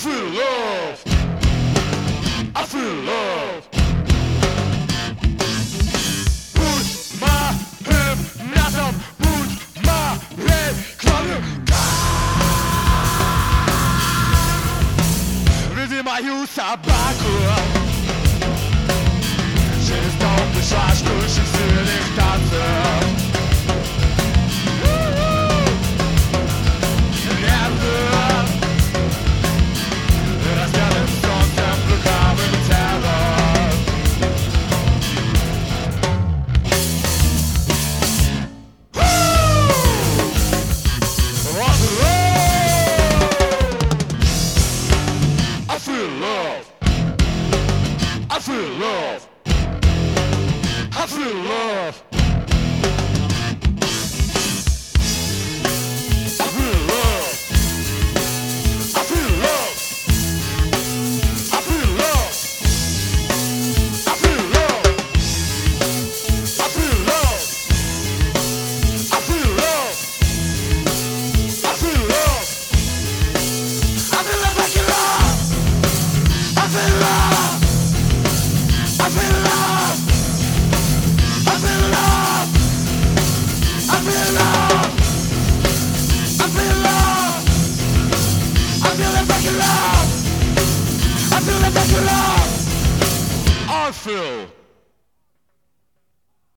feel love. I feel love. Put my hand up, put my head closer. Видимаю собаку. Через дом пришла с кучей сильных танцев. I feel love. I feel love. I feel love. I feel love. I feel love. I feel love. I feel love. I feel love. I feel love. I feel love like you love. I feel love. I feel love. I feel love. I feel love. I feel love. I feel it like you love. I feel it like you love. I feel.